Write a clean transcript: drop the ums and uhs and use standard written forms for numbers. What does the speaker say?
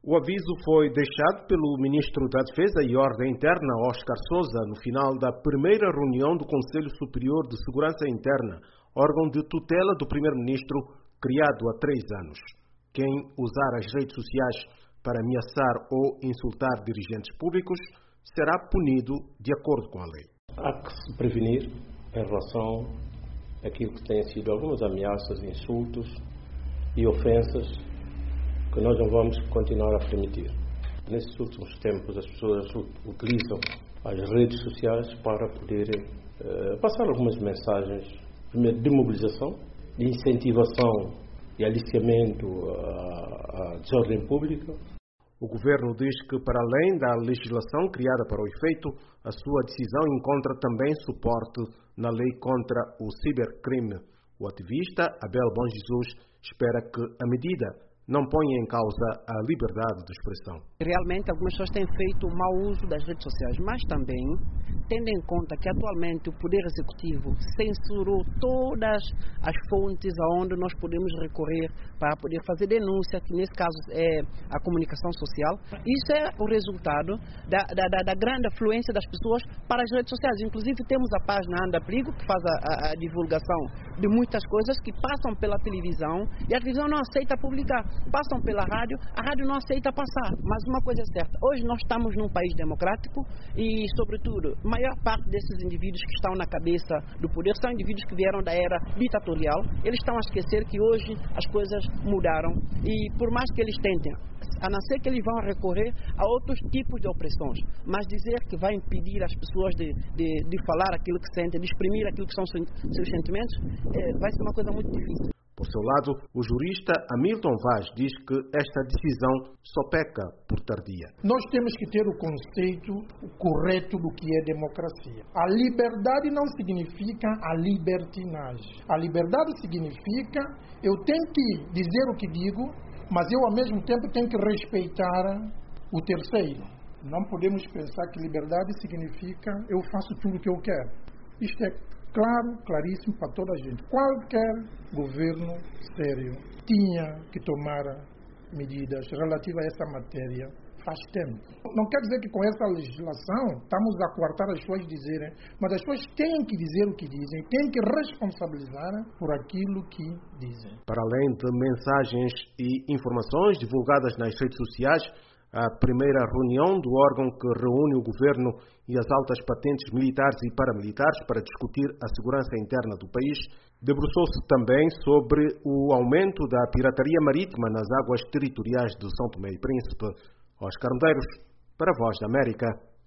O aviso foi deixado pelo Ministro da Defesa e Ordem Interna, Oscar Souza, no final da primeira reunião do Conselho Superior de Segurança Interna, órgão de tutela do Primeiro-Ministro, criado há 3 anos. Quem usar as redes sociais para ameaçar ou insultar dirigentes públicos será punido de acordo com a lei. Há que se prevenir em relação àquilo que têm sido algumas ameaças, insultos e ofensas que nós não vamos continuar a permitir. Nesses últimos tempos as pessoas utilizam as redes sociais para poderem passar algumas mensagens, primeiro de mobilização, de incentivação e aliciamento à desordem pública. O governo diz que, para além da legislação criada para o efeito, a sua decisão encontra também suporte na lei contra o cibercrime. O ativista Abel Bom Jesus espera que a medida não ponha em causa a liberdade de expressão. Realmente algumas pessoas têm feito mau uso das redes sociais, mas também tendo em conta que atualmente o Poder Executivo censurou todas as fontes aonde nós podemos recorrer para poder fazer denúncia, que nesse caso é a comunicação social. Isso é o resultado da grande afluência das pessoas para as redes sociais. Inclusive temos a página Anda Perigo, que faz a divulgação de muitas coisas que passam pela televisão e a televisão não aceita publicar. Passam pela rádio, a rádio não aceita passar. Mas uma coisa é certa, hoje nós estamos num país democrático e, sobretudo, a maior parte desses indivíduos que estão na cabeça do poder são indivíduos que vieram da era ditatorial. Eles estão a esquecer que hoje as coisas mudaram e, por mais que eles tentem, a não ser que eles vão recorrer a outros tipos de opressões, mas dizer que vai impedir as pessoas de falar aquilo que sentem, de exprimir aquilo que são seus sentimentos, vai ser uma coisa muito difícil. Por seu lado, o jurista Hamilton Vaz diz que esta decisão só peca por tardia. Nós temos que ter o conceito correto do que é democracia. A liberdade não significa a libertinagem. A liberdade significa eu tenho que dizer o que digo, mas eu ao mesmo tempo tenho que respeitar o terceiro. Não podemos pensar que liberdade significa eu faço tudo o que eu quero. Isto é claro, claríssimo para toda a gente. Qualquer governo sério tinha que tomar medidas relativas a essa matéria faz tempo. Não quer dizer que com essa legislação estamos a coartar as pessoas dizerem, mas as pessoas têm que dizer o que dizem, têm que responsabilizar por aquilo que dizem. Para além de mensagens e informações divulgadas nas redes sociais, a primeira reunião do órgão que reúne o governo e as altas patentes militares e paramilitares para discutir a segurança interna do país debruçou-se também sobre o aumento da pirataria marítima nas águas territoriais de São Tomé e Príncipe. Oscar Medeiros, para a Voz da América.